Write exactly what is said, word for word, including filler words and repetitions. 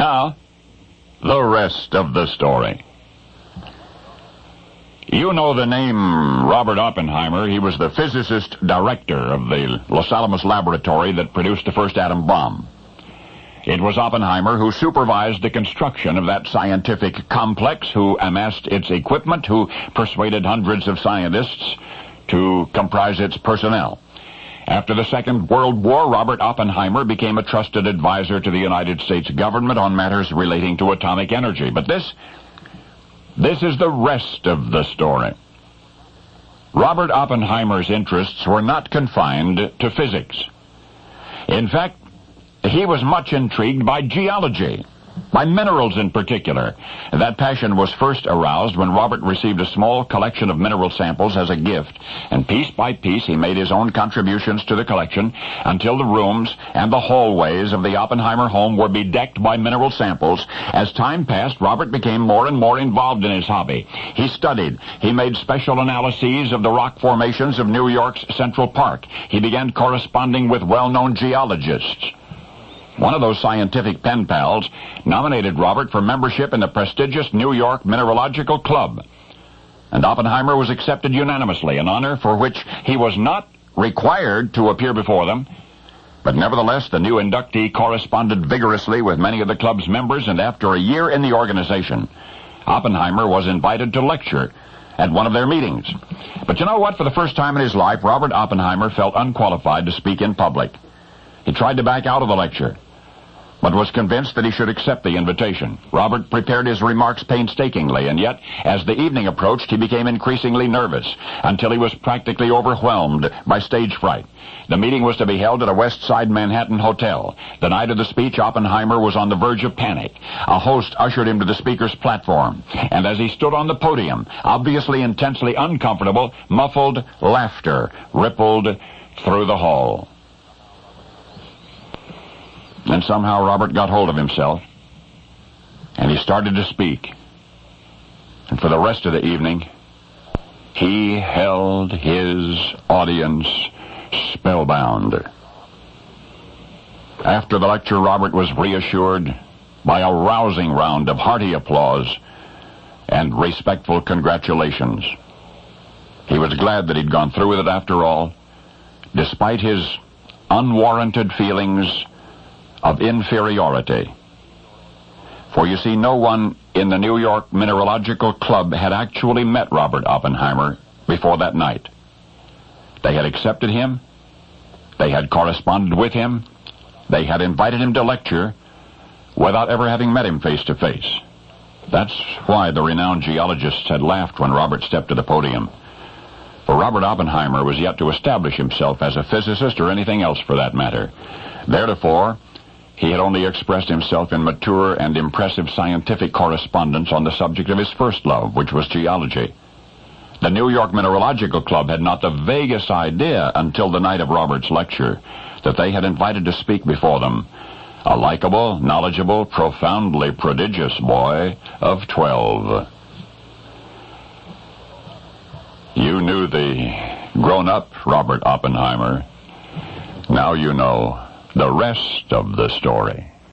Now, the rest of the story. You know the name Robert Oppenheimer. He was the physicist director of the Los Alamos laboratory that produced the first atom bomb. It was Oppenheimer who supervised the construction of that scientific complex, who amassed its equipment, who persuaded hundreds of scientists to comprise its personnel. After the Second World War, Robert Oppenheimer became a trusted advisor to the United States government on matters relating to atomic energy. But this, this is the rest of the story. Robert Oppenheimer's interests were not confined to physics. In fact, he was much intrigued by geology, by minerals in particular. That passion was first aroused when Robert received a small collection of mineral samples as a gift, and piece by piece he made his own contributions to the collection until the rooms and the hallways of the Oppenheimer home were bedecked by mineral samples. As time passed, Robert became more and more involved in his hobby. He studied. He made special analyses of the rock formations of New York's Central Park. He began corresponding with well-known geologists. One of those scientific pen pals nominated Robert for membership in the prestigious New York Mineralogical Club, and Oppenheimer was accepted unanimously, an honor for which he was not required to appear before them. But nevertheless, the new inductee corresponded vigorously with many of the club's members, and after a year in the organization, Oppenheimer was invited to lecture at one of their meetings. But you know what? For the first time in his life, Robert Oppenheimer felt unqualified to speak in public. He tried to back out of the lecture, but was convinced that he should accept the invitation. Robert prepared his remarks painstakingly, and yet, as the evening approached, he became increasingly nervous, until he was practically overwhelmed by stage fright. The meeting was to be held at a West Side Manhattan hotel. The night of the speech, Oppenheimer was on the verge of panic. A host ushered him to the speaker's platform, and as he stood on the podium, obviously intensely uncomfortable, muffled laughter rippled through the hall. And somehow Robert got hold of himself, and he started to speak. And for the rest of the evening, he held his audience spellbound. After the lecture, Robert was reassured by a rousing round of hearty applause and respectful congratulations. He was glad that he'd gone through with it after all, despite his unwarranted feelings of inferiority. For you see, no one in the New York Mineralogical Club had actually met Robert Oppenheimer before that night. They had accepted him, they had corresponded with him, they had invited him to lecture without ever having met him face to face. That's why the renowned geologists had laughed when Robert stepped to the podium. For Robert Oppenheimer was yet to establish himself as a physicist, or anything else for that matter. Theretofore, he had only expressed himself in mature and impressive scientific correspondence on the subject of his first love, which was geology. The New York Mineralogical Club had not the vaguest idea until the night of Robert's lecture that they had invited to speak before them a likable, knowledgeable, profoundly prodigious boy of twelve. You knew the grown-up Robert Oppenheimer. Now you know the rest of the story.